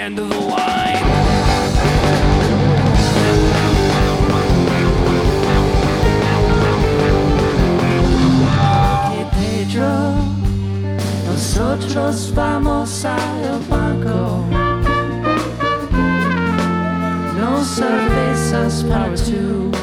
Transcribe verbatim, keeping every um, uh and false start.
end of the line. Ok, Pedro, nosotros vamos al banco. No cervezas para tú.